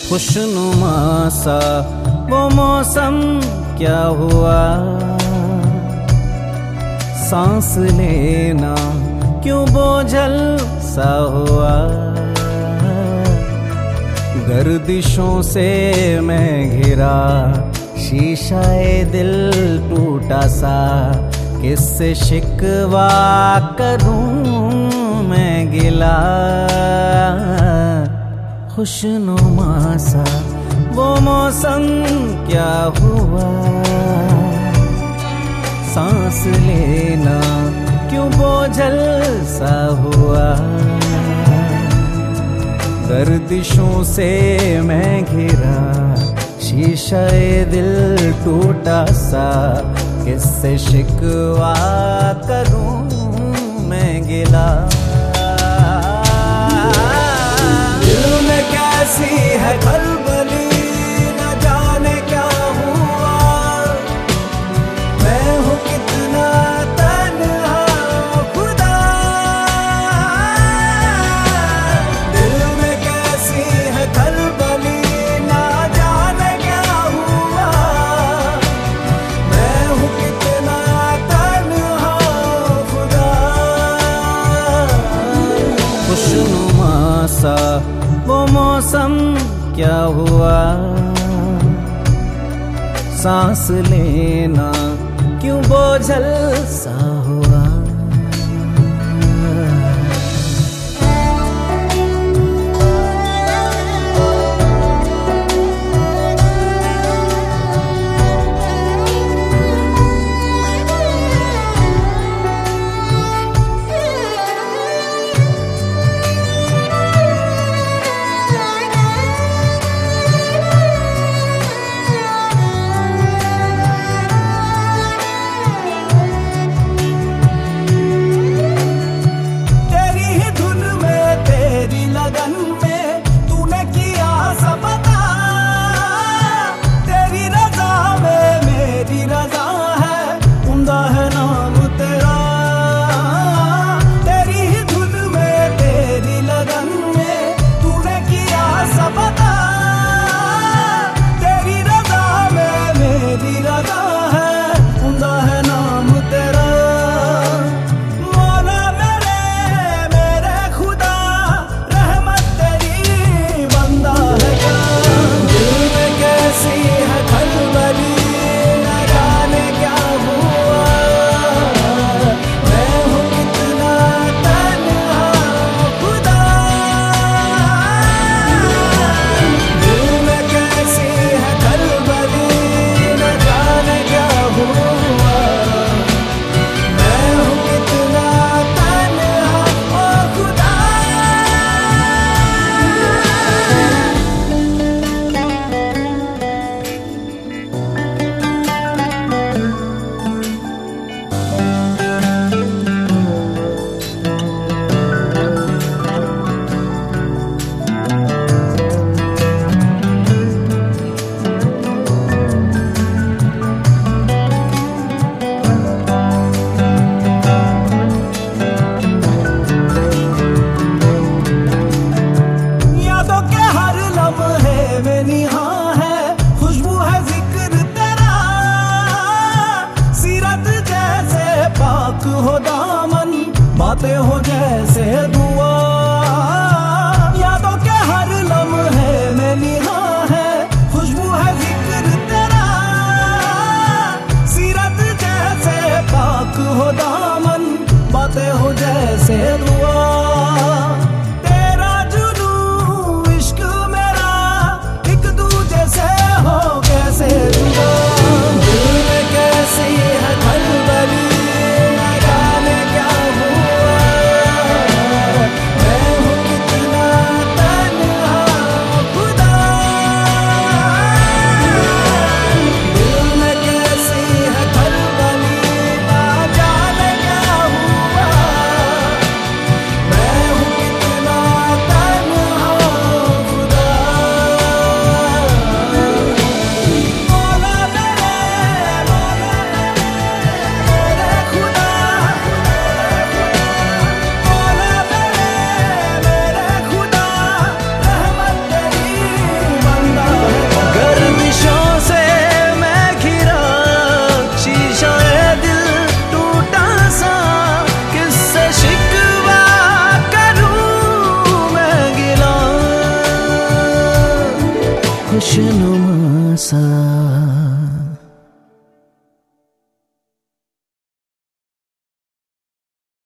खुशनुमा सा वो मौसम क्या हुआ, सांस लेना क्यों बोझल सा हुआ। गर्दिशों से मैं घिरा, शीशाए दिल टूटा सा, किससे शिकवा करूं मैं गिला। खुशनुमा सा वो मौसम क्या हुआ, सांस लेना क्यों बोझल सा हुआ। गर्दिशों से मैं घिरा, शीशाए दिल टूटा सा, किससे शिकवा करूं मैं गिला। दिल में कैसी है खलबली, न जाने क्या हुआ। मैं हूँ कितना तन्हा खुदा। दिल में कैसी है खलबली, न जाने क्या हुआ। मैं हूँ कितना तन्हा खुदा। खुशनुमा सा वो मौसम क्या हुआ, सांस लेना क्यों बोझल सा हुआ। खुशनुमा